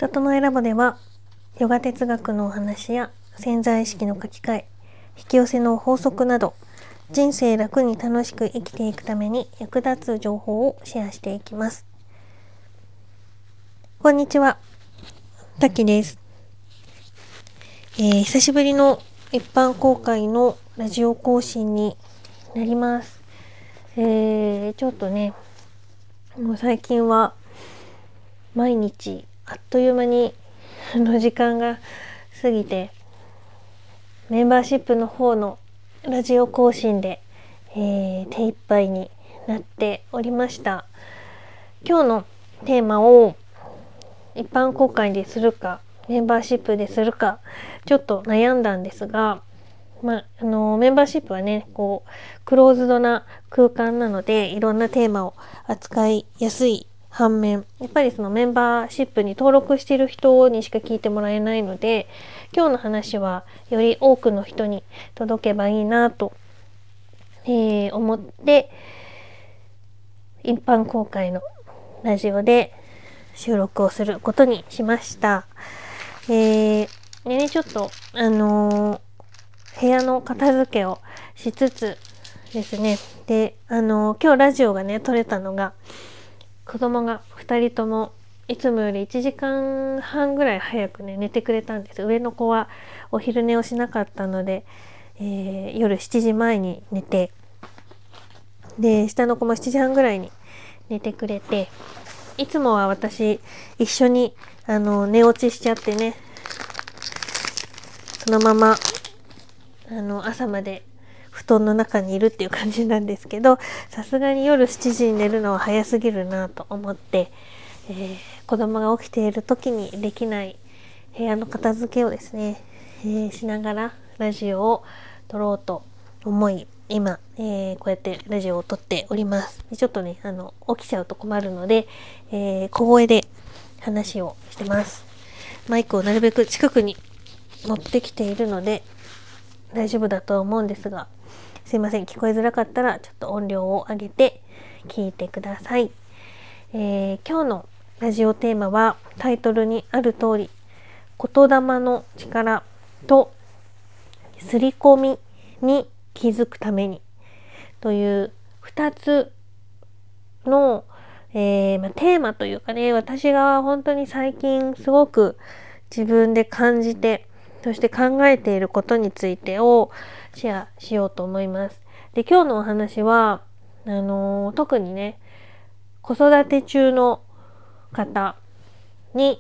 整えラボではヨガ哲学のお話や潜在意識の書き換え、引き寄せの法則など人生楽に楽しく生きていくために役立つ情報をシェアしていきます。こんにちは、タキです。久しぶりの一般公開のラジオ更新になります。ちょっとね、もう最近は毎日あっという間に時間が過ぎて、メンバーシップの方のラジオ更新で、手一杯になっておりました。今日のテーマを一般公開でするかメンバーシップでするかちょっと悩んだんですが、メンバーシップはねクローズドな空間なのでいろんなテーマを扱いやすい反面、やっぱりそのメンバーシップに登録している人にしか聞いてもらえないので、今日の話はより多くの人に届けばいいなと、思って一般公開のラジオで収録をすることにしました。でね、ちょっと部屋の片付けをしつつですね、で今日ラジオがね撮れたのが、子供が2人ともいつもより1時間半ぐらい早くね寝てくれたんです。上の子はお昼寝をしなかったので、夜7時前に寝て、で下の子も7時半ぐらいに寝てくれて、いつもは私一緒に寝落ちしちゃってね、そのまま朝まで布団の中にいるっていう感じなんですけど、さすがに夜7時に寝るのは早すぎるなと思って、子供が起きている時にできない部屋の片付けをですね、しながらラジオを撮ろうと思い、今、こうやってラジオを撮っております。ちょっとね起きちゃうと困るので、小声で話をしてます。マイクをなるべく近くに持ってきているので大丈夫だと思うんですが、すいません、聞こえづらかったらちょっと音量を上げて聞いてください。今日のラジオテーマはタイトルにある通り、言霊の力と刷り込みに気づくためにという2つの、テーマというかね、私が本当に最近すごく自分で感じて、そして考えていることについてをシェアしようと思います。で、今日のお話は特にね、子育て中の方に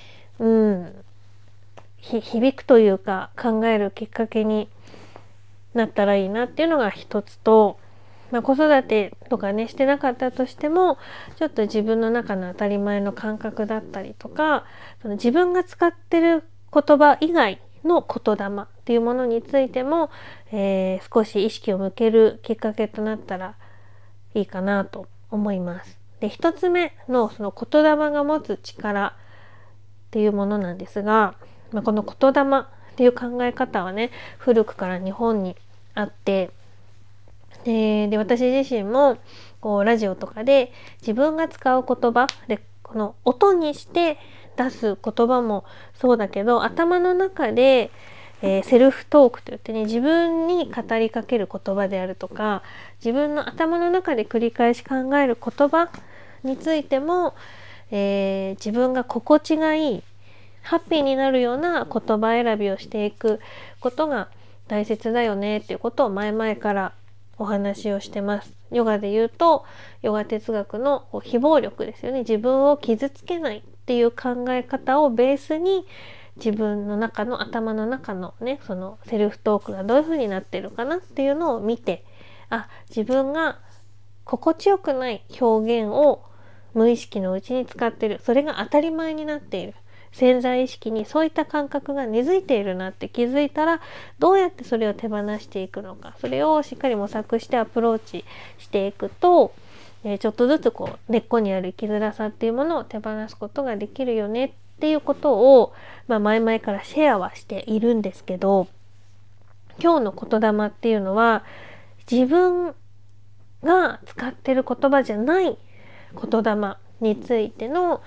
響くというか考えるきっかけになったらいいなっていうのが一つと、子育てとかねしてなかったとしても、ちょっと自分の中の当たり前の感覚だったりとか、その自分が使ってる言葉以外の言霊っていうものについても、少し意識を向けるきっかけとなったらいいかなと思います。で、一つ目のその言霊が持つ力っていうものなんですが、この言霊っていう考え方はね古くから日本にあって、で私自身もラジオとかで自分が使う言葉で、この音にして出す言葉もそうだけど、頭の中で、セルフトークといってね、自分に語りかける言葉であるとか、自分の頭の中で繰り返し考える言葉についても、自分が心地がいいハッピーになるような言葉選びをしていくことが大切だよねっていうことを前々からお話をしてます。ヨガで言うとヨガ哲学の非暴力ですよね。自分を傷つけないっていう考え方をベースに、自分の中の頭の中のねそのセルフトークがどういう風になってるかなっていうのを見て、自分が心地よくない表現を無意識のうちに使ってる、それが当たり前になっている、潜在意識にそういった感覚が根付いているなって気づいたら、どうやってそれを手放していくのか、それをしっかり模索してアプローチしていくと、ちょっとずつ根っこにある生きづらさっていうものを手放すことができるよねっていうことを、前々からシェアはしているんですけど、今日の言霊っていうのは自分が使ってる言葉じゃない言霊についての、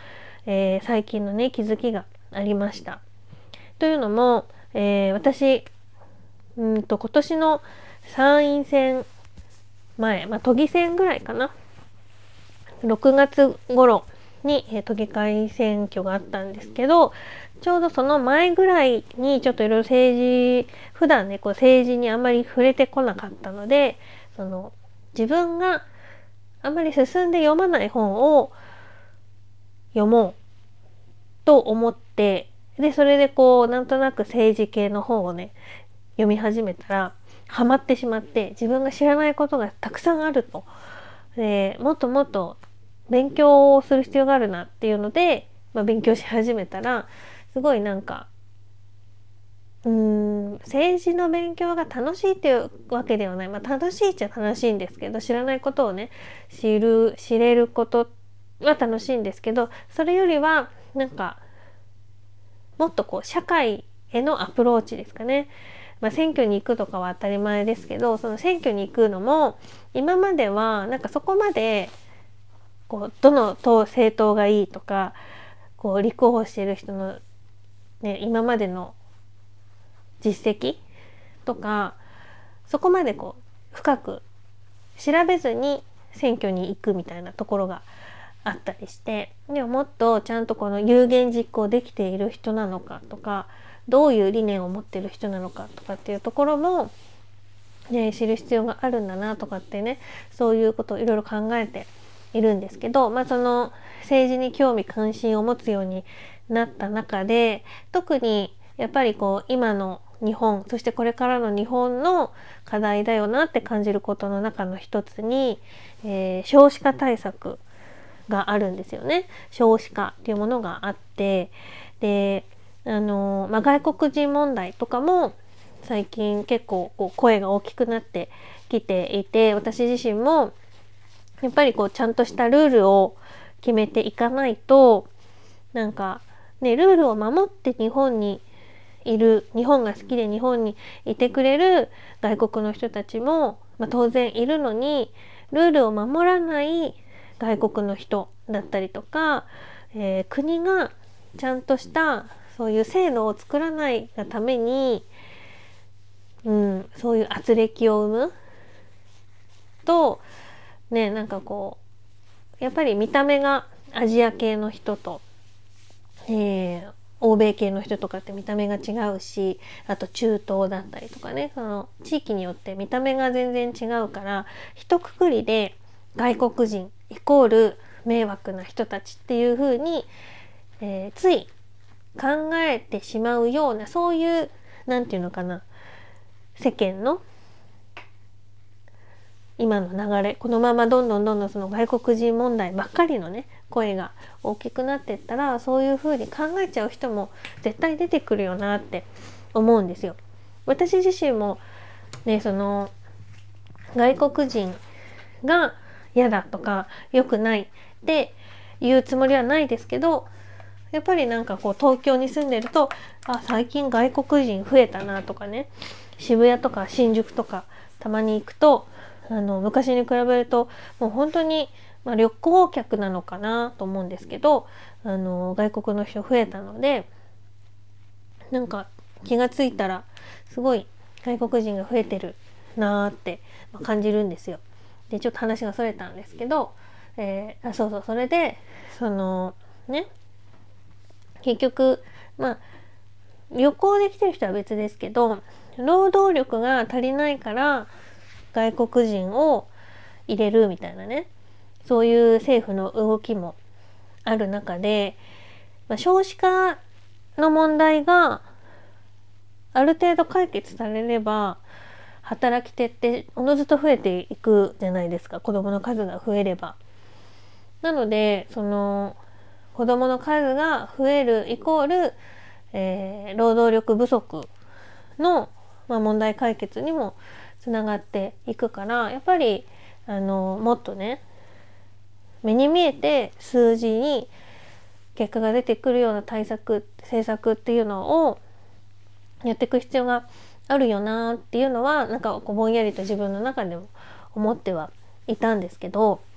最近のね気づきがありました。というのも、私今年の参院選前、都議選ぐらいかな、6月頃に、都議会選挙があったんですけど、ちょうどその前ぐらいにちょっといろいろ普段ね政治にあんまり触れてこなかったので、自分があんまり進んで読まない本を読もうと思って、でそれでなんとなく政治系の本をね読み始めたらハマってしまって、自分が知らないことがたくさんあると、でもっともっと勉強をする必要があるなっていうので、勉強し始めたらすごい政治の勉強が楽しいっていうわけではない、楽しいっちゃ楽しいんですけど、知らないことをね知れることは楽しいんですけど、それよりはもっと社会へのアプローチですかね。選挙に行くとかは当たり前ですけど、その選挙に行くのも今まではそこまでどの政党がいいとか立候補している人の、今までの実績とかそこまで深く調べずに選挙に行くみたいなところがあったりして、でももっとちゃんと有言実行できている人なのかとか、どういう理念を持っている人なのかとかっていうところも、知る必要があるんだなとかってね、そういうことをいろいろ考えているんですけど、その政治に興味関心を持つようになった中で、特にやっぱり今の日本、そしてこれからの日本の課題だよなって感じることの中の一つに、少子化対策があるんですよね。少子化っていうものがあって、で外国人問題とかも最近結構声が大きくなってきていて、私自身もやっぱりちゃんとしたルールを決めていかないと、ルールを守って日本が好きで日本にいてくれる外国の人たちも、当然いるのに、ルールを守らない外国の人だったりとか、国がちゃんとしたそういう制度を作らないがために、そういう圧力を生むとね、やっぱり見た目がアジア系の人と、欧米系の人とかって見た目が違うし、あと中東だったりとかね、その地域によって見た目が全然違うから、一括りで外国人イコール迷惑な人たちっていう風に、つい考えてしまうような、そういう世間の今の流れ、このままどんどんその外国人問題ばっかりのね声が大きくなっていったら、そういう風に考えちゃう人も絶対出てくるよなって思うんですよ。私自身もね、その外国人が嫌だとか良くないって言うつもりはないですけど、やっぱり東京に住んでると、最近外国人増えたなとかね、渋谷とか新宿とかたまに行くと、昔に比べるともう本当に、旅行客なのかなと思うんですけど、外国の人増えたので、気がついたらすごい外国人が増えてるなーって感じるんですよ。でちょっと話がそれたんですけど、それで結局旅行で来てる人は別ですけど、労働力が足りないから外国人を入れるみたいなね、そういう政府の動きもある中で、少子化の問題がある程度解決されれば、働き手っておのずと増えていくじゃないですか、子どもの数が増えれば。なのでその子どもの数が増えるイコール、労働力不足の、問題解決にもつながっていくから、やっぱりもっとね目に見えて数字に結果が出てくるような政策っていうのをやっていく必要があるよなっていうのはぼんやりと自分の中でも思ってはいたんですけど、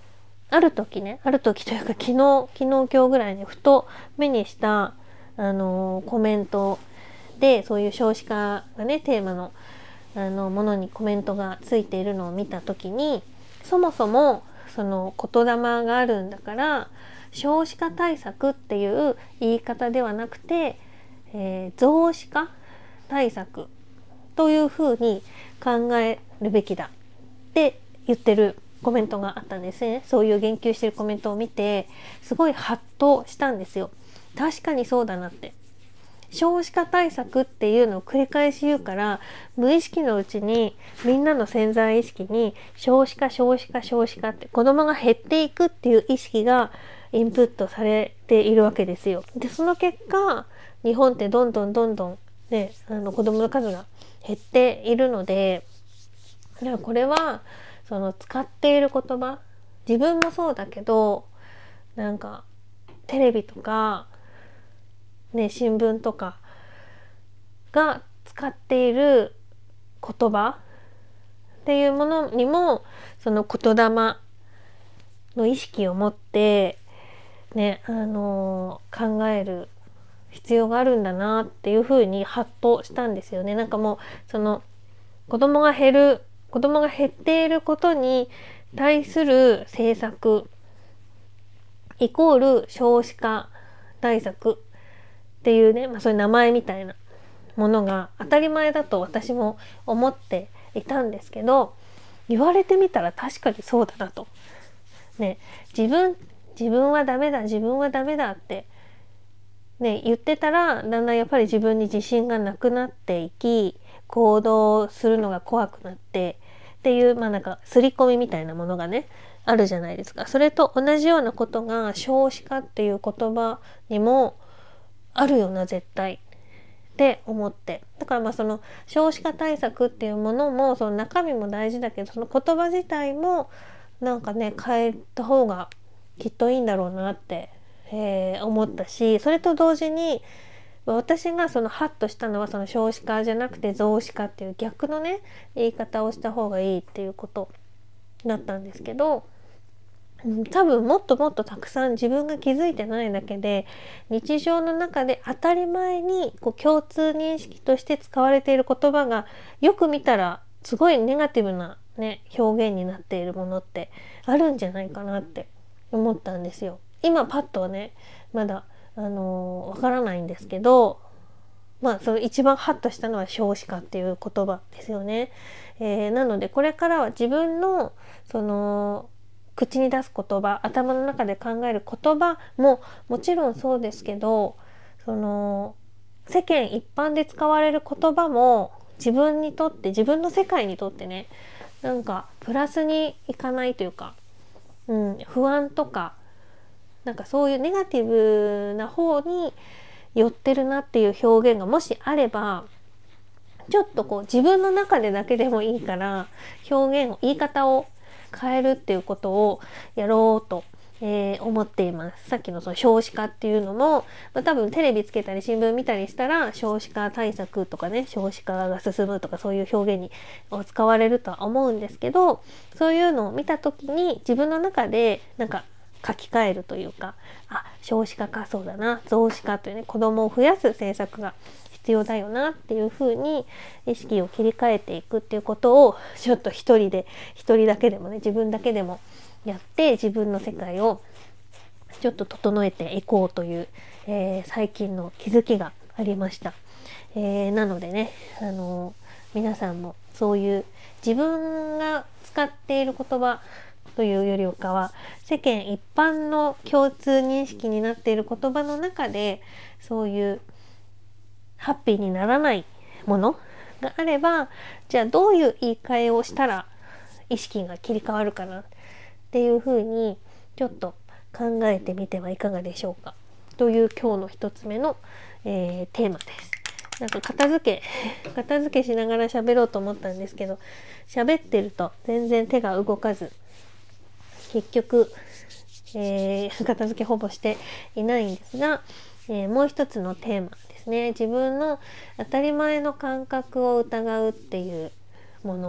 ある時というか昨日今日ぐらいにふと目にしたコメントで、そういう少子化がねテーマのものにコメントがついているのを見た時に、そもそもその言霊があるんだから少子化対策っていう言い方ではなくて、増子化対策というふうに考えるべきだって言ってるコメントがあったんですね。そういう言及してるコメントを見てすごいハッとしたんですよ。確かにそうだなって。少子化対策っていうのを繰り返し言うから、無意識のうちにみんなの潜在意識に少子化って子供が減っていくっていう意識がインプットされているわけですよ。でその結果日本ってどんどんね子供の数が減っているので、いやこれはその使っている言葉、自分もそうだけどなんかテレビとかね、新聞とかが使っている言葉っていうものにもその言霊の意識を持ってね、考える必要があるんだなっていうふうにハッとしたんですよね。なんかもうその子供が減っていることに対する政策イコール少子化対策っていうね、そういう名前みたいなものが当たり前だと私も思っていたんですけど、言われてみたら確かにそうだなと。ね、自分はダメだってね言ってたら、だんだんやっぱり自分に自信がなくなっていき、行動するのが怖くなってっていう、なんか刷り込みみたいなものがねあるじゃないですか。それと同じようなことが少子化っていう言葉にもあるよな絶対って思って、だからその少子化対策っていうものもその中身も大事だけど、その言葉自体もなんかね変えた方がきっといいんだろうなって、思ったし、それと同時に私がそのハッとしたのはその少子化じゃなくて増子化っていう逆のね言い方をした方がいいっていうことだったんですけど、多分もっとたくさん自分が気づいてないだけで日常の中で当たり前に共通認識として使われている言葉がよく見たらすごいネガティブな、表現になっているものってあるんじゃないかなって思ったんですよ。今パッとはねまだわからないんですけど、その一番ハッとしたのは少子化っていう言葉ですよね。なのでこれからは自分のその口に出す言葉、頭の中で考える言葉ももちろんそうですけど、その世間一般で使われる言葉も自分にとって、自分の世界にとってね、なんかプラスにいかないというか、不安とかなんかそういうネガティブな方に寄ってるなっていう表現がもしあれば、ちょっと自分の中でだけでもいいから言い方を変えるっていうことをやろうと、思っています。さっきのその少子化っていうのも、多分テレビつけたり新聞見たりしたら少子化対策とかね、少子化が進むとかそういう表現を使われるとは思うんですけど、そういうのを見た時に自分の中でなんか書き換えるというか、少子化か、そうだな、増子化というね、子供を増やす政策が必要だよなっていう風に意識を切り替えていくっていうことをちょっと一人だけでもね、自分だけでもやって自分の世界をちょっと整えていこうという、最近の気づきがありました。なのでね、皆さんもそういう自分が使っている言葉というよりかは世間一般の共通認識になっている言葉の中で、そういうハッピーにならないものがあれば、じゃあどういう言い換えをしたら意識が切り替わるかなっていうふうにちょっと考えてみてはいかがでしょうかという今日の一つ目の、テーマです。なんか片付けしながら喋ろうと思ったんですけど、喋ってると全然手が動かず、結局、片付けほぼしていないんですが、もう一つのテーマですね。自分の当たり前の感覚を疑うっていうもの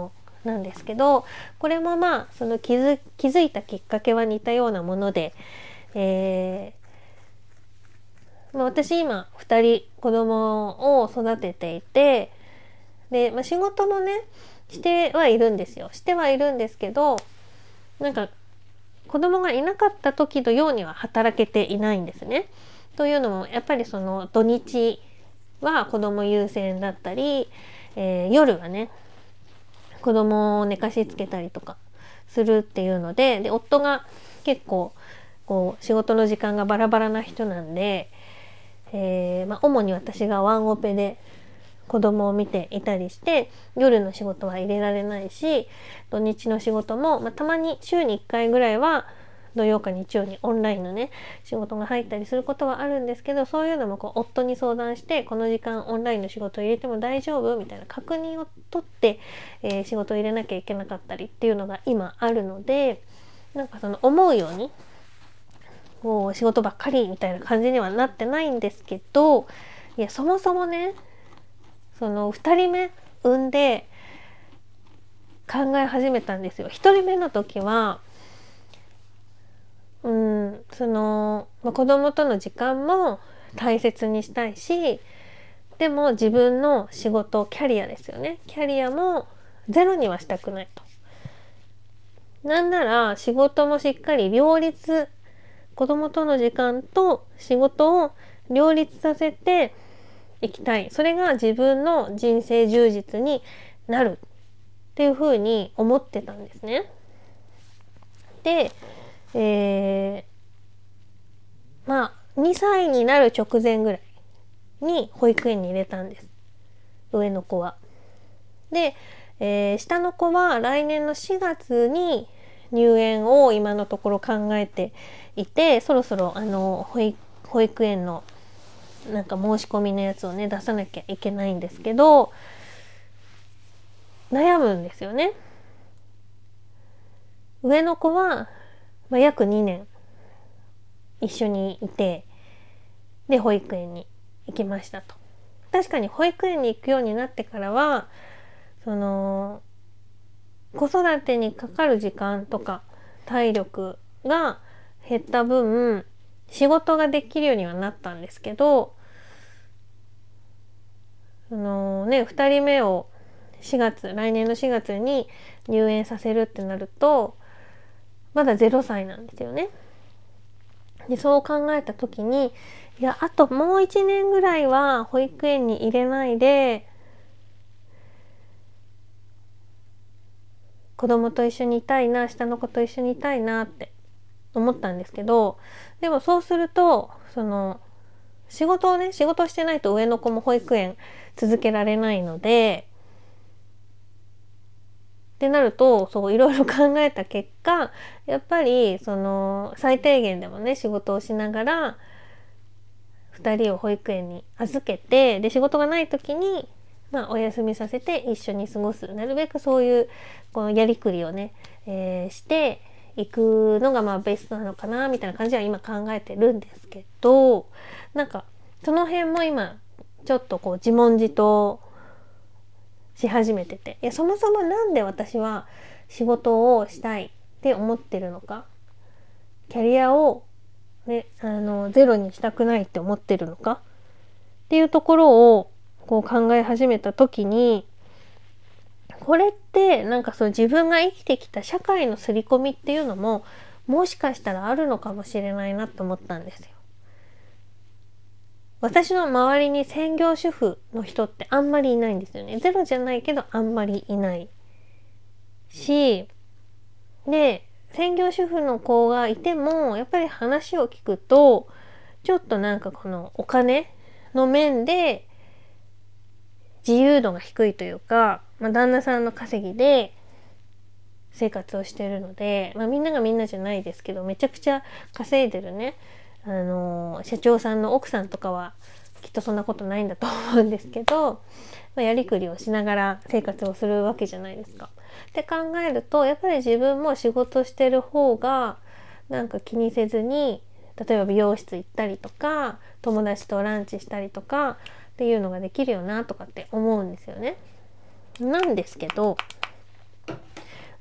なんですけど、これもまあその気づいたきっかけは似たようなもので、私今2人子供を育てていて、で、仕事もねしてはいるんですよ。してはいるんですけど、なんか子供がいなかった時のようには働けていないんですね。というのもやっぱりその土日は子供優先だったり、夜はね子供を寝かしつけたりとかするっていうので、夫が結構こう仕事の時間がバラバラな人なんで、主に私がワンオペで子供を見ていたりして、夜の仕事は入れられないし、土日の仕事も、たまに週に1回ぐらいは土曜か日曜にオンラインのね仕事が入ったりすることはあるんですけど、そういうのもこう夫に相談して、この時間オンラインの仕事を入れても大丈夫みたいな確認を取って、仕事を入れなきゃいけなかったりっていうのが今あるので、なんかその思うようにこう仕事ばっかりみたいな感じにはなってないんですけど、いやそもそもねその2人目産んで考え始めたんですよ。1人目の時はその、子供との時間も大切にしたいし、でも自分の仕事キャリアですよね、キャリアもゼロにはしたくないと。なんなら仕事もしっかり両立、子供との時間と仕事を両立させていきたい。それが自分の人生充実になるっていうふうに思ってたんですね。で、2歳になる直前ぐらいに保育園に入れたんです、上の子は。で、下の子は来年の4月に入園を今のところ考えていて、そろそろ保育園のなんか申し込みのやつをね出さなきゃいけないんですけど、悩むんですよね。上の子は、約2年一緒にいて、で保育園に行きましたと。確かに保育園に行くようになってからはその子育てにかかる時間とか体力が減った分仕事ができるようにはなったんですけど、2人目を来年の4月に入園させるってなるとまだ0歳なんですよね。でそう考えた時に、いやあともう1年ぐらいは保育園に入れないで子供と一緒にいたいな、下の子と一緒にいたいなって思ったんですけど、でもそうするとその仕事してないと上の子も保育園続けられないので、ってなるとそういろいろ考えた結果、やっぱりその最低限でもね仕事をしながら2人を保育園に預けて、で仕事がない時にお休みさせて一緒に過ごす、なるべくそういうこのやりくりをね、していくのがベストなのかなみたいな感じは今考えてるんですけど、なんかその辺も今ちょっとこう自問自答し始めてて、いやそもそもなんで私は仕事をしたいって思ってるのか、キャリアを、ね、ゼロにしたくないって思ってるのかっていうところをこう考え始めた時に、これってなんかそう自分が生きてきた社会の刷り込みっていうのももしかしたらあるのかもしれないなと思ったんですよ。私の周りに専業主婦の人ってあんまりいないんですよね。ゼロじゃないけどあんまりいないし、で専業主婦の子がいてもやっぱり話を聞くとちょっとなんかこのお金の面で自由度が低いというか、旦那さんの稼ぎで生活をしているので、みんながみんなじゃないですけどめちゃくちゃ稼いでるね社長さんの奥さんとかはきっとそんなことないんだと思うんですけど、やりくりをしながら生活をするわけじゃないですか。って考えるとやっぱり自分も仕事してる方がなんか気にせずに、例えば美容室行ったりとか友達とランチしたりとかっていうのができるよなとかって思うんですよね。なんですけど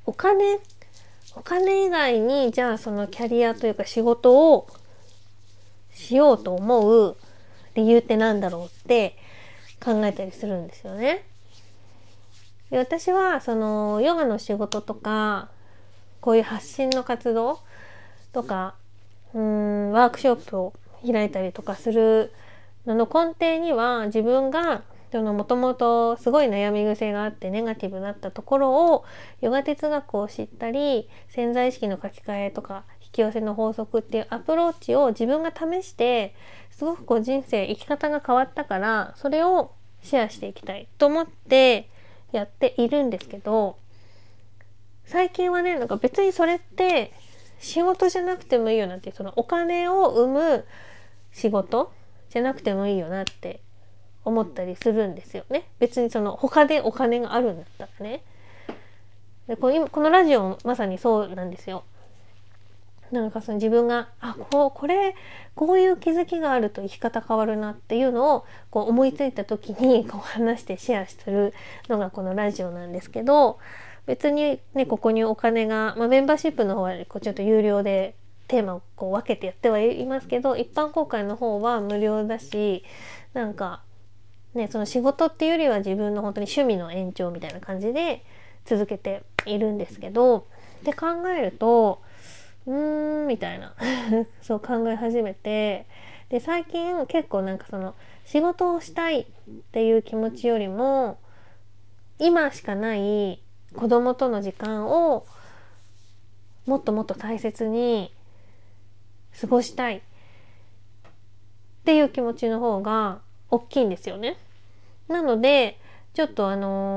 お金以外にじゃあそのキャリアというか仕事をしようと思う理由ってなんだろうって考えたりするんですよね。で私はそのヨガの仕事とかこういう発信の活動とかワークショップを開いたりとかするのの根底には、自分がもともとすごい悩み癖があってネガティブだったところをヨガ哲学を知ったり、潜在意識の書き換えとか引き寄せの法則っていうアプローチを自分が試して、すごくこう人生生き方が変わったから、それをシェアしていきたいと思ってやっているんですけど、最近はね、なんか別にそれって仕事じゃなくてもいいよなっていう、そのお金を生む仕事じゃなくてもいいよなって思ったりするんですよね。別にその他でお金があるんだったらね。でこのラジオもまさにそうなんですよ。なんかその自分がこういう気づきがあると生き方変わるなっていうのをこう思いついた時にこう話してシェアするのがこのラジオなんですけど、別にねここにお金が、メンバーシップの方はこうちょっと有料でテーマをこう分けてやってはいますけど、一般公開の方は無料だし、なんかね、その仕事っていうよりは自分の本当に趣味の延長みたいな感じで続けているんですけど、って考えるとみたいなそう考え始めて、で最近結構なんかその仕事をしたいっていう気持ちよりも、今しかない子供との時間をもっともっと大切に過ごしたいっていう気持ちの方が大きいんですよね。なのでちょっと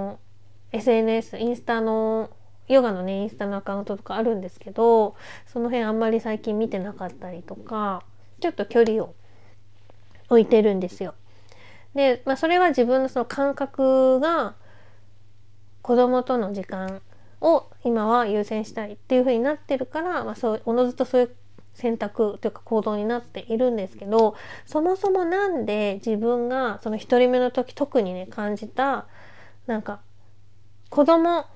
SNS インスタのヨガのねインスタのアカウントとかあるんですけど、その辺あんまり最近見てなかったりとか、ちょっと距離を置いてるんですよ。で、それは自分のその感覚が子供との時間を今は優先したいっていう風になってるから、そうおのずとそういう選択というか行動になっているんですけど、そもそもなんで自分がその一人目の時特にね感じた、なんか子供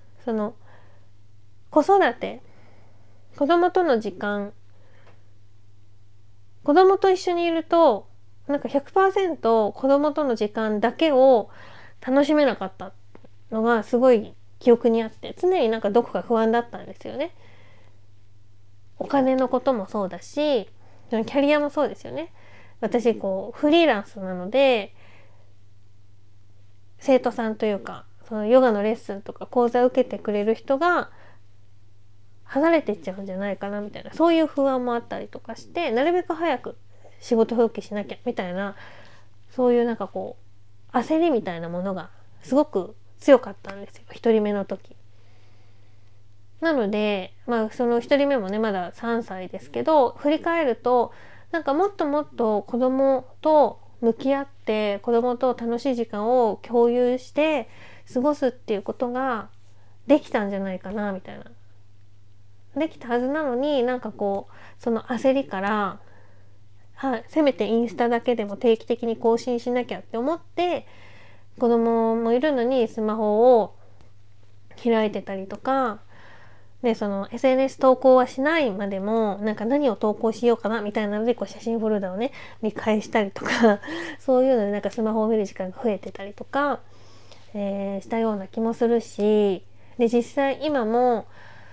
子育て、子供との時間、子供と一緒にいるとなんか 100% 子供との時間だけを楽しめなかったのがすごい記憶にあって、常になんかどこか不安だったんですよね。お金のこともそうだし、キャリアもそうですよね。私こうフリーランスなので、生徒さんというかそのヨガのレッスンとか講座を受けてくれる人が離れていっちゃうんじゃないかなみたいな、そういう不安もあったりとかして、なるべく早く仕事復帰しなきゃみたいな、そういうなんかこう焦りみたいなものがすごく強かったんですよ、一人目の時。なのでその一人目もねまだ3歳ですけど、振り返るとなんかもっともっと子供と向き合って子供と楽しい時間を共有して過ごすっていうことができたんじゃないかなみたいな、できたはずなのに、なんかこうその焦りから、せめてインスタだけでも定期的に更新しなきゃって思って、子供もいるのにスマホを開いてたりとかで、その SNS 投稿はしないまでもなんか何を投稿しようかなみたいなのでこう写真フォルダをね見返したりとかそういうのでなんかスマホを見る時間が増えてたりとか、したような気もするし、で実際今も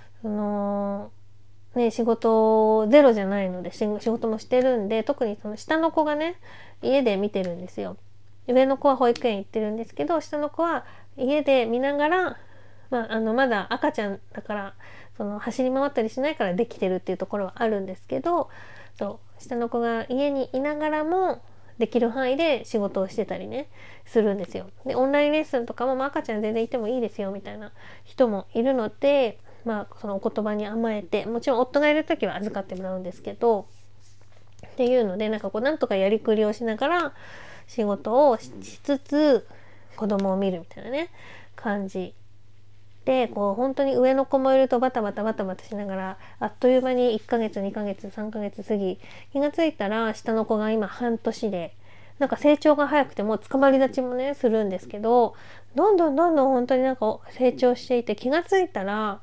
仕事ゼロじゃないので仕事もしてるんで、特にその下の子がね家で見てるんですよ。上の子は保育園行ってるんですけど、下の子は家で見ながら、まだ赤ちゃんだからその走り回ったりしないからできてるっていうところはあるんですけど、下の子が家にいながらもできる範囲で仕事をしてたりねするんですよ。でオンラインレッスンとかも、赤ちゃん全然いてもいいですよみたいな人もいるので、そのお言葉に甘えて、もちろん夫がいる時は預かってもらうんですけどっていうので、なんかこうなんとかやりくりをしながら仕事をしつつ子供を見るみたいなね感じで、こう本当に上の子もいるとバタバタしながらあっという間に1ヶ月2ヶ月3ヶ月過ぎ、気がついたら下の子が今半年で、なんか成長が早くてもう捕まり立ちもねするんですけど、どんどん本当になんか成長していて、気がついたら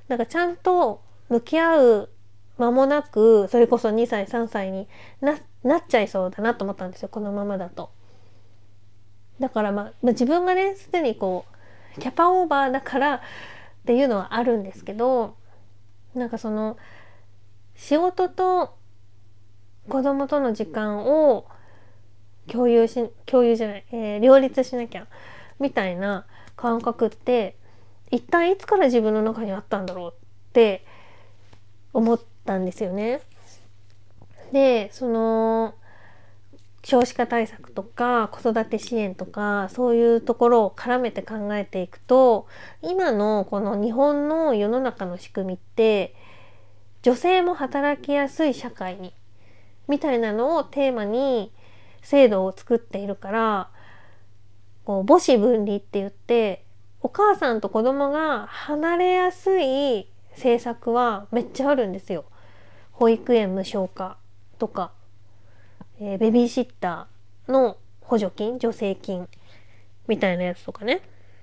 なんかちゃんと向き合う間もなく、それこそ2歳3歳になっちゃいそうだなと思ったんですよ、このままだと。だから自分がねすでにこうキャパオーバーだからっていうのはあるんですけど、なんかその仕事と子供との時間を共有じゃない、両立しなきゃみたいな感覚って一体いつから自分の中にあったんだろうって思ったんですよね。で、その少子化対策とか子育て支援とかそういうところを絡めて考えていくと、今のこの日本の世の中の仕組みって女性も働きやすい社会にみたいなのをテーマに制度を作っているから、こう母子分離って言ってお母さんと子供が離れやすい政策はめっちゃあるんですよ。保育園無償化とか、ベビーシッターの補助金、助成金みたいなやつとかね、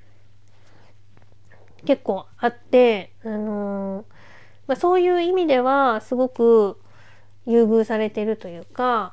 結構あって、そういう意味ではすごく優遇されているというか、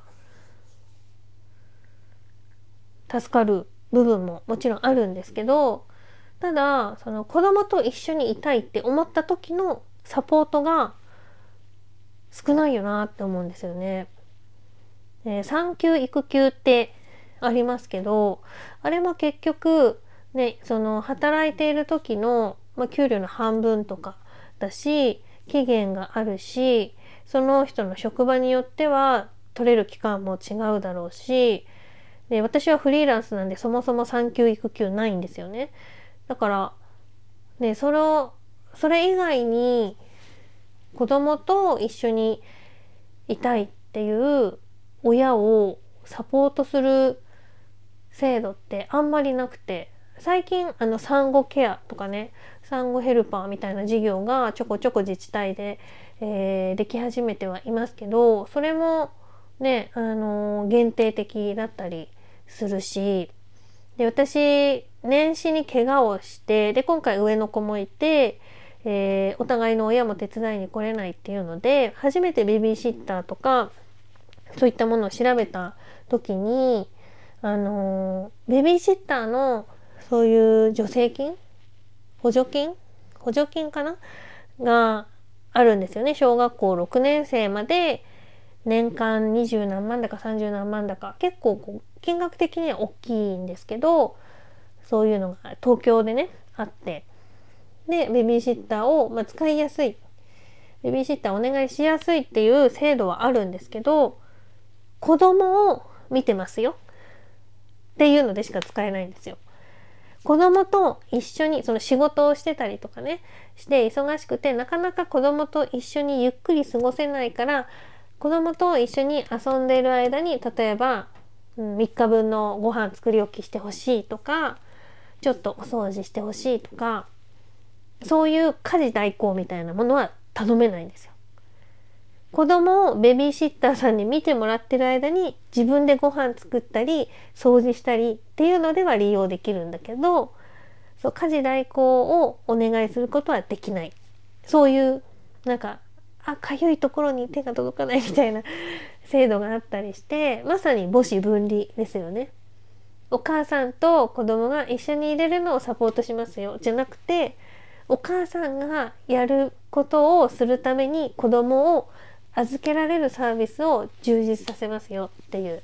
助かる部分ももちろんあるんですけど、ただその子供と一緒にいたいって思った時のサポートが少ないよなって思うんですよね。産休育休ってありますけど、あれも結局ね、その働いている時の、給料の半分とかだし、期限があるし、その人の職場によっては取れる期間も違うだろうし、で私はフリーランスなんでそもそも産休育休ないんですよね。だからね、それ以外に子供と一緒にいたいっていう親をサポートする制度ってあんまりなくて、最近産後ケアとかね、産後ヘルパーみたいな事業がちょこちょこ自治体で、でき始めてはいますけど、それもね、限定的だったりするし、で私年始に怪我をして、で今回上の子もいて、お互いの親も手伝いに来れないっていうので、初めてベビーシッターとかそういったものを調べた時に、ベビーシッターのそういう助成金、補助金かながあるんですよね。小学校6年生まで年間20何万だか30何万だか、結構こう金額的には大きいんですけど、そういうのが東京でねあって、でベビーシッターを、使いやすい、ベビーシッターお願いしやすいっていう制度はあるんですけど、子供を見てますよっていうのでしか使えないんですよ。子供と一緒にその仕事をしてたりとかねして忙しくて、なかなか子供と一緒にゆっくり過ごせないから、子供と一緒に遊んでいる間に例えば、3日分のご飯作り置きしてほしいとか、ちょっとお掃除してほしいとか、そういう家事代行みたいなものは頼めないんですよ。子供をベビーシッターさんに見てもらってる間に自分でご飯作ったり掃除したりっていうのでは利用できるんだけど、そう家事代行をお願いすることはできない。そういうなんかかゆいところに手が届かないみたいな制度があったりして、まさに母子分離ですよね。お母さんと子供が一緒に入れるのをサポートしますよじゃなくて、お母さんがやることをするために子供を預けられるサービスを充実させますよっていう。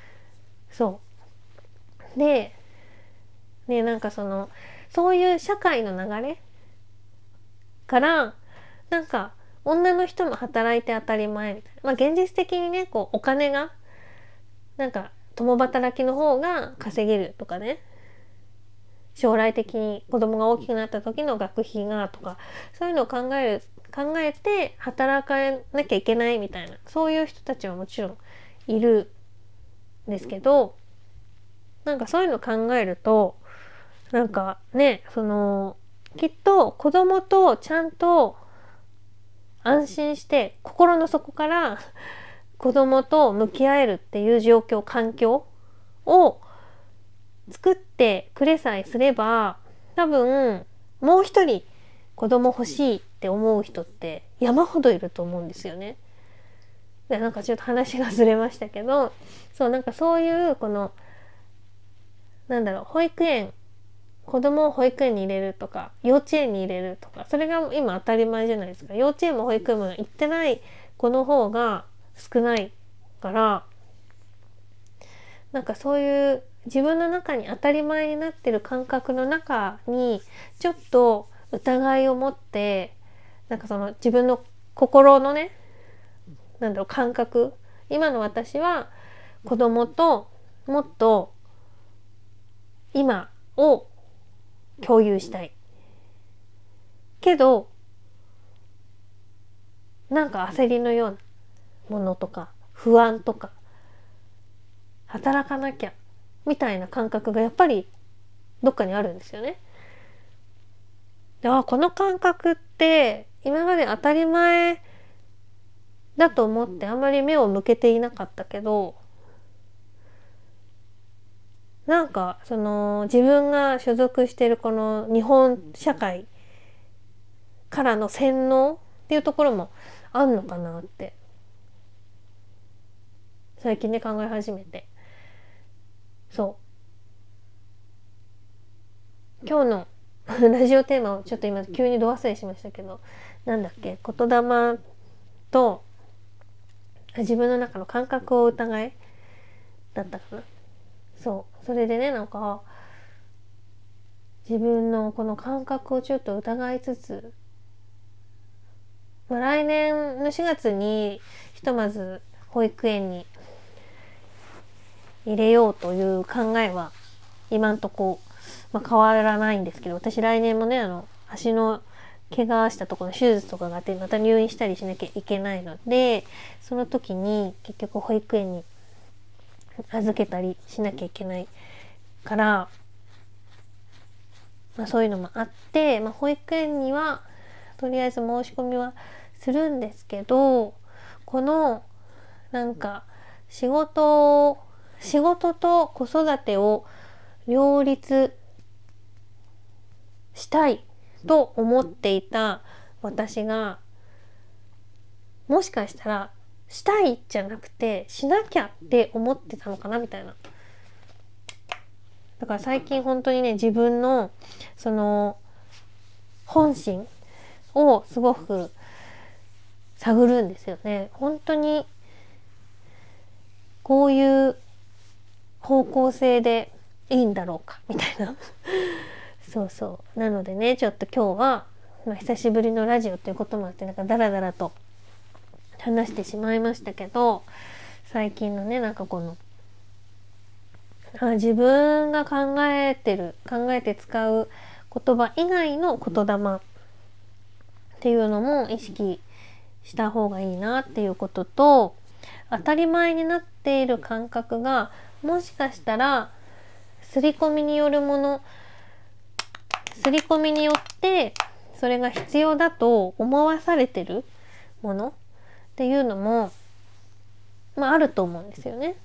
そうでね、なんかそういう社会の流れから、なんか女の人も働いて当たり前みたいな、現実的にねこうお金がなんか共働きの方が稼げるとかね、将来的に子供が大きくなった時の学費がとか、そういうのを考えて働かなきゃいけないみたいな、そういう人たちはもちろんいるんですけど、なんかそういうのを考えると、なんかね、きっと子供とちゃんと安心して心の底から子供と向き合えるっていう環境を作ってくれさえすれば、多分もう一人子供欲しいっって思う人って山ほどいると思うんですよね。でなんかちょっと話がずれましたけど、なんかそういうこの保育園、子供を保育園に入れるとか幼稚園に入れるとか、それが今当たり前じゃないですか。幼稚園も保育園も行ってない子の方が少ないから、なんかそういう自分の中に当たり前になってる感覚の中にちょっと疑いを持って、なんかその自分の心のね、感覚、今の私は子供ともっと今を共有したいけど、なんか焦りのようなものとか不安とか働かなきゃみたいな感覚がやっぱりどっかにあるんですよね。で、この感覚って今まで当たり前だと思ってあんまり目を向けていなかったけど、なんかその自分が所属しているこの日本社会からの洗脳っていうところもあんのかなって最近ね考え始めて、今日のラジオテーマをちょっと今急にど忘れしましたけど、言霊と自分の中の感覚を疑いだったかな。それでね、自分のこの感覚をちょっと疑いつつ、来年の4月にひとまず保育園に入れようという考えは今んとこ、変わらないんですけど、私来年もね足の怪我したところの手術とかがあってまた入院したりしなきゃいけないので、その時に結局保育園に預けたりしなきゃいけないから、そういうのもあって、保育園にはとりあえず申し込みはするんですけど、この仕事と子育てを両立したいと思っていた私が、もしかしたらしたいじゃなくてしなきゃって思ってたのかなみたいな。だから最近本当にね、自分のその本心をすごく探るんですよね。本当にこういう方向性でいいんだろうかみたいななのでね、ちょっと今日は、久しぶりのラジオということもあってダラダラと話してしまいましたけど、最近のねこの自分が考えて使う言葉以外の言霊っていうのも意識した方がいいなっていうことと、当たり前になっている感覚がもしかしたら刷り込みによってそれが必要だと思わされてるものっていうのもあると思うんですよね。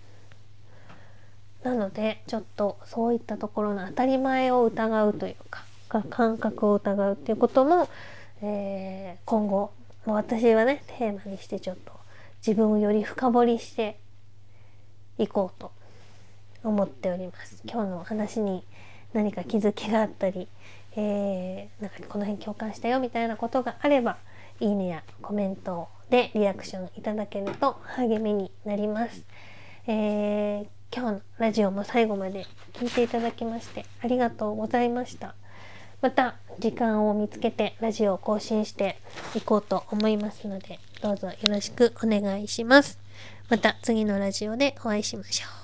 なのでちょっとそういったところの当たり前を疑うというか感覚を疑うっていうことも、今後私はねテーマにしてちょっと自分をより深掘りしていこうと思っております。今日の話に何か気づきがあったり、この辺共感したよみたいなことがあれば、いいねやコメントでリアクションいただけると励みになります。今日のラジオも最後まで聞いていただきましてありがとうございました。また時間を見つけてラジオを更新していこうと思いますので、どうぞよろしくお願いします。また次のラジオでお会いしましょう。